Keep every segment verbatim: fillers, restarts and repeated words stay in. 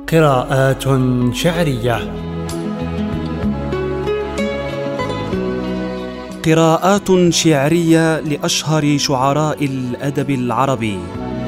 قراءات شعرية. قراءات شعرية لأشهر شعراء الأدب العربي.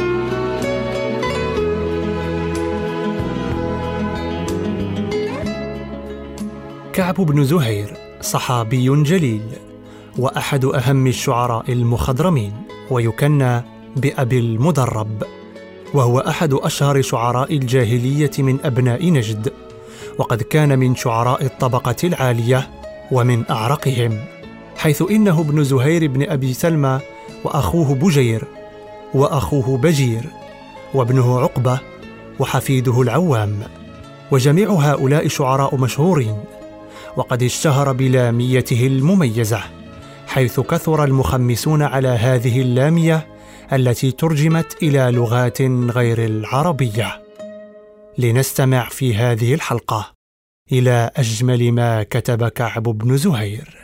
كعب بن زهير صحابي جليل، وأحد أهم الشعراء المخضرمين، ويكنى بأبي المدرب، وهو أحد أشهر شعراء الجاهلية من أبناء نجد، وقد كان من شعراء الطبقة العالية ومن أعرقهم، حيث إنه ابن زهير بن أبي سلمى، وأخوه بجير، وأخوه بجير، وابنه عقبة، وحفيده العوام، وجميع هؤلاء شعراء مشهورين. وقد اشتهر بلاميته المميزة، حيث كثر المخمسون على هذه اللامية التي ترجمت إلى لغات غير العربية. لنستمع في هذه الحلقة إلى أجمل ما كتب كعب بن زهير.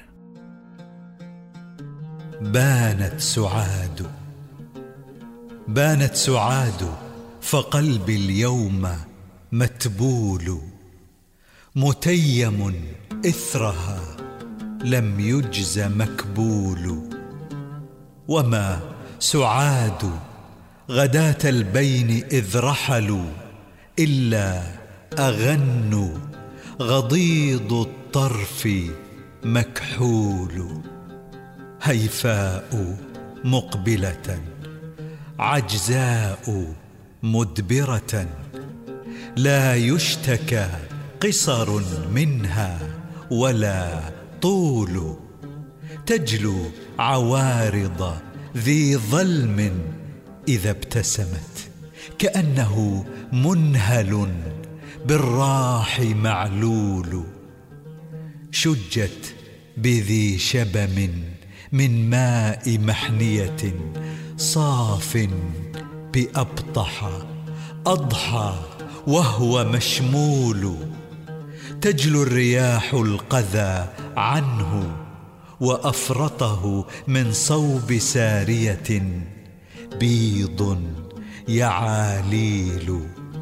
بانت سعاد بانت سعاد فقلبي اليوم متبول، متيم إثرها لم يجز مكبول. وما سعاد غداة البين إذ رحلوا، إلا أغنوا غضيض الطرف مكحول. هيفاء مقبلة عجزاء مدبرة، لا يشتكى قصر منها ولا طول. تجلو عوارض ذي ظلم إذا ابتسمت، كأنه منهل بالراح معلول. شجت بذي شبم من ماء محنية، صاف بأبطح أضحى وهو مشمول. تجلو الرياح القذى عنه، وأفرطه من صوب سارية بيض يعاليل.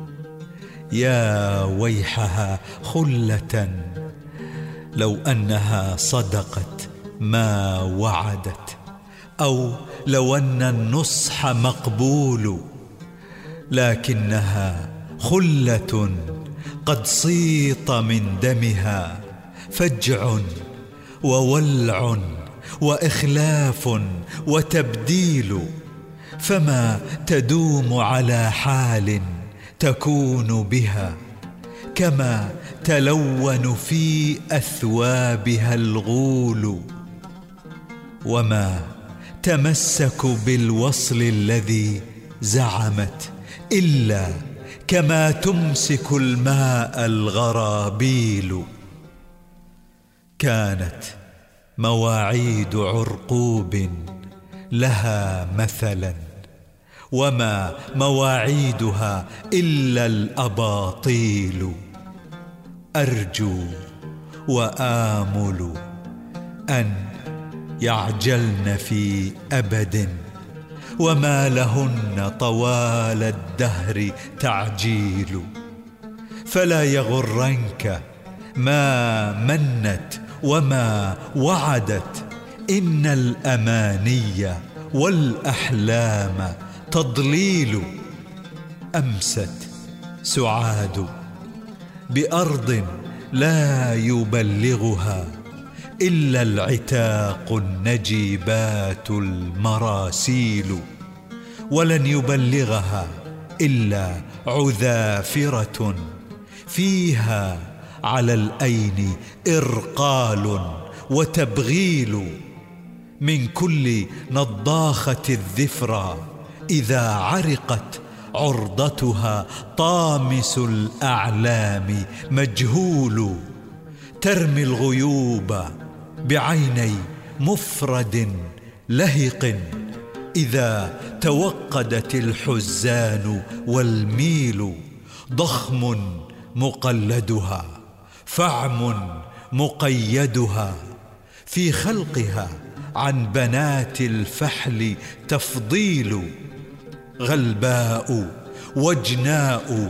يا ويحها خلة لو أنها صدقت ما وعدت، أو لو أن النصح مقبول. لكنها خلة قد صيط من دمها فجع وولع وإخلاف وتبديل. فما تدوم على حال تكون بها، كما تلون في أثوابها الغول. وما تمسك بالوصل الذي زعمت، إلا كما تمسك الماء الغرابيل. كانت مواعيد عرقوب لها مثلا، وما مواعيدها إلا الأباطيل. أرجو وآمل أن يعجلن في أبد، وما لهن طوال الدهر تعجيل. فلا يغرنك ما منت وما وعدت، إن الأماني والأحلام تضليل. أمست سعاد بأرض لا يبلغها إلا العتاق النجيبات المراسيل، ولن يبلغها إلا عذافرة فيها على الأين إرقال وتبغيل. من كل نضاخة الذفرى إذا عرقت عرضتها طامس الأعلام مجهول. ترمي الغيوب بعيني مفرد لهق، إذا توقدت الحزان والميل. ضخم مقلدها فعم مقيدها، في خلقها عن بنات الفحل تفضيل. غلباء وجناء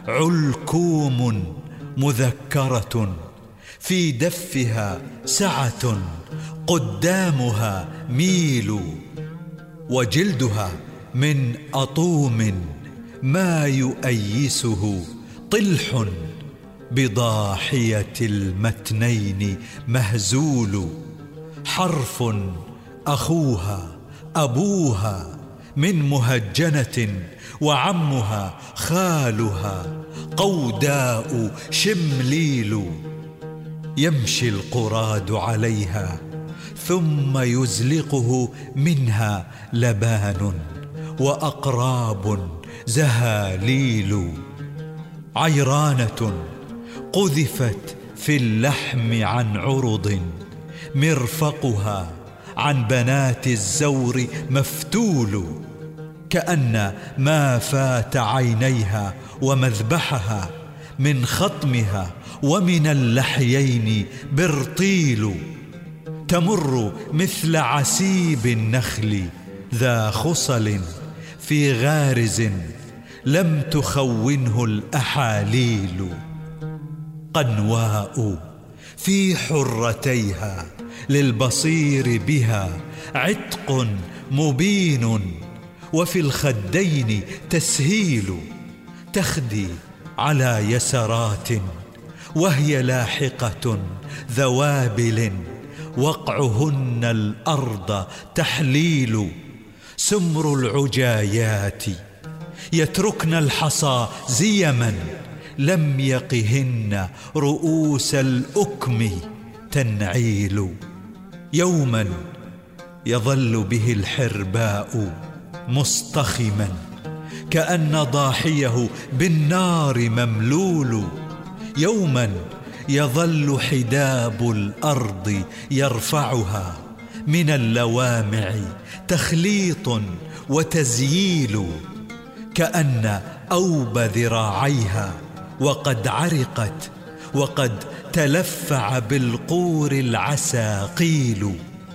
علكوم مذكرة، في دفها سعة قدامها ميل، وجلدها من أطوم ما يؤيسه طلح، بضاحية المتنين مهزول، حرف أخوها أبوها من مهجنة، وعمها خالها قوداء شمليل، يمشي القراد عليها ثم يزلقه منها لبان، وأقراب زهاليل، عيرانة قذفت في اللحم عن عرض، مرفقها عن بنات الزور مفتول، كأن ما فات عينيها ومذبحها من خطمها ومن اللحيين برطيل، تمر مثل عسيب النخل ذا خصل في غارز لم تخونه الأحاليل، قنواء في حرتيها للبصير بها عتق مبين، وفي الخدين تسهيل، تخدي على يسرات وهي لاحقة ذوابل، وقعهن الأرض تحليل، سمر العجايات يتركن الحصى زيما، لم يقهن رؤوس الأكم تنعيل، يوما يظل به الحرباء مصطخما، كأن ضاحيه بالنار مملول، يوما يظل حداب الأرض يرفعها من اللوامع تخليط وتزييل، كأن أوب ذراعيها وقد عرقت، وقد تلفع بالقور العساقيل،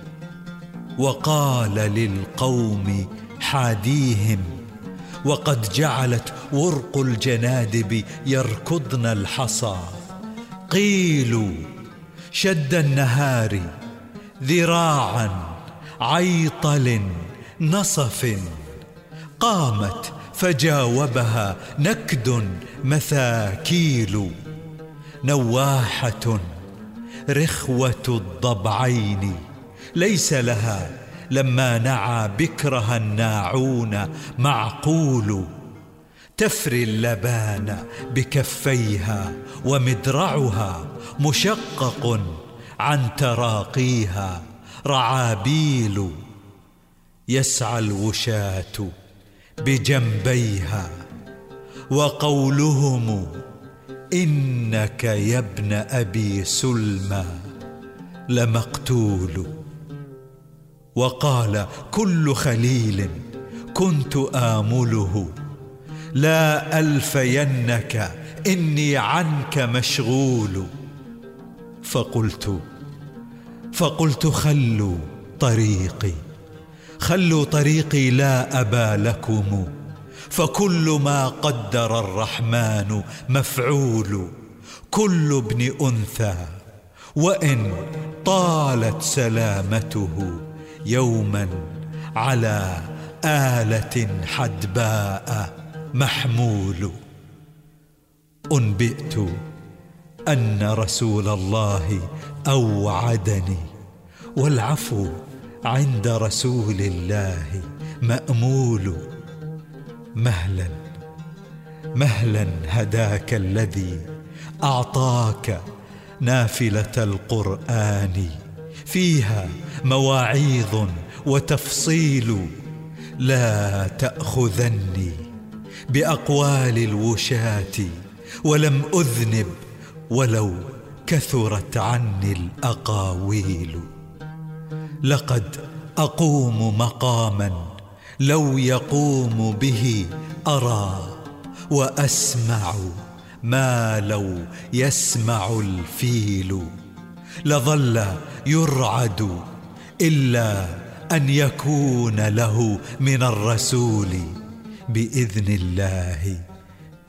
وقال للقوم حاديهم، وقد جعلت ورق الجنادب يركضن الحصى، قيلوا شد النهار ذراعا عيطل نصف، قامت فجاوبها نكد مثاكيل، نواحة رخوة الضبعين ليس لها لما نعى بكرها الناعون معقول، تفري اللبان بكفيها ومدرعها مشقق عن تراقيها رعابيل، يسعى الوشاة بجنبيها وقولهم إنك يا ابن أبي سلمى لمقتول، وقال كل خليل كنت آمله لا ألفينك إني عنك مشغول، فقلت فقلت خلوا طريقي خلوا طريقي لا أبا لكم، فكل ما قدر الرحمن مفعول، كل ابن أنثى وإن طالت سلامته يوما على آلة حدباء محمول. أنبئت أن رسول الله أوعدني، والعفو عند رسول الله مأمول. مهلا مهلا هداك الذي أعطاك نافلة القرآن، فيها مواعيظ وتفصيل، لا تأخذني بأقوال الوشاة ولم أذنب ولو كثرت عني الأقاويل. لقد أقوم مقاما لو يقوم به أرى، وأسمع ما لو يسمع الفيل. لظل يرعد إلا أن يكون له من الرسول بإذن الله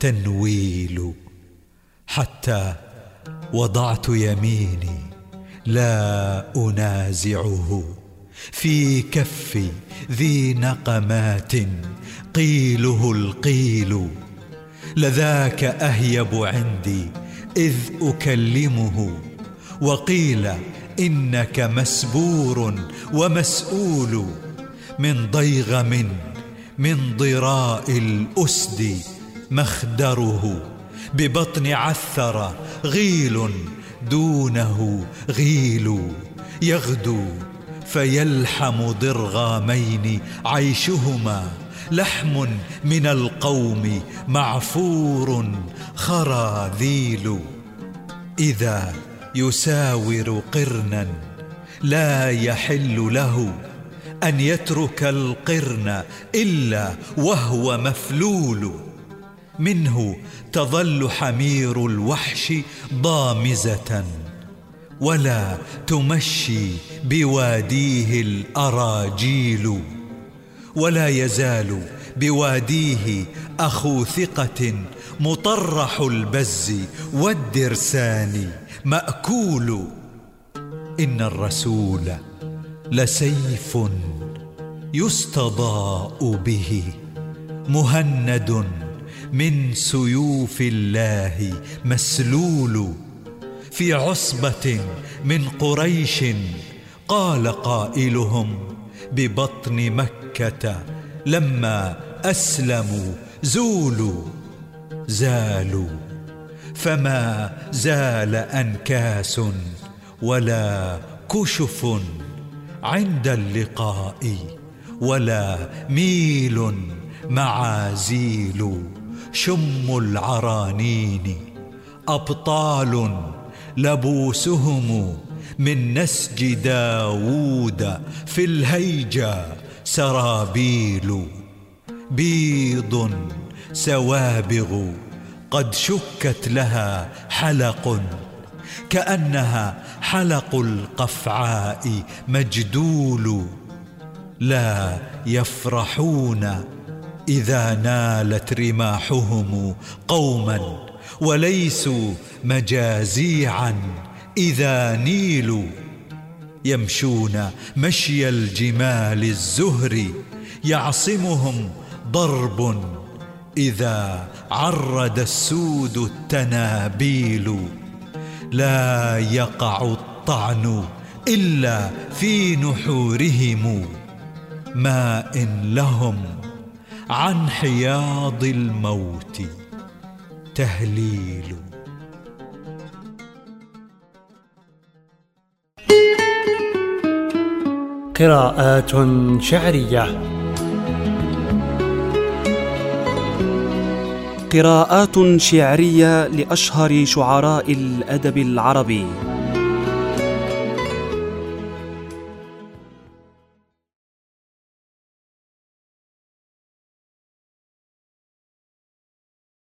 تنويل، حتى وضعت يميني لا أنازعه في كفي ذي نقمات قيله القيل. لذاك أهيب عندي إذ أكلمه، وقيل إنك مسبور ومسؤول من ضيغم من ضراء الأسد مخدره، ببطن عثر غيل دونه غيل، يغدو فيلحم ضرغامين عيشهما لحم من القوم معفور خراذيل. إذا يساور قرنا لا يحل له أن يترك القرن إلا وهو مفلول، منه تظل حمير الوحش ضامزة ولا تمشي بواديه الأراجيل، ولا يزال بواديه أخو ثقة مطرح البز والدرسان مأكول. إن الرسول لسيف يستضاء به، مهند من سيوف الله مسلول. في عصبة من قريش قال قائلهم ببطن مكة لما أسلموا زولوا، زالوا فما زال أنكاس ولا كشف عند اللقاء، ولا ميل معازيل. شم العرانين أبطال لبوسهم من نسج داود، في الهيجا سرابيل. بيض سوابغ قد شكت لها حلق، كأنها حلق القفعاء مجدول. لا يفرحون إذا نالت رماحهم قوما، وليسوا مجازيعا إذا نيلوا. يمشون مشي الجمال الزهر، يعصمهم ضرب إذا عرد السود التنابيل. لا يقع الطعن إلا في نحورهم، ماء لهم عن حياض الموت تهليل. قراءات شعرية. قراءات شعرية لأشهر شعراء الأدب العربي.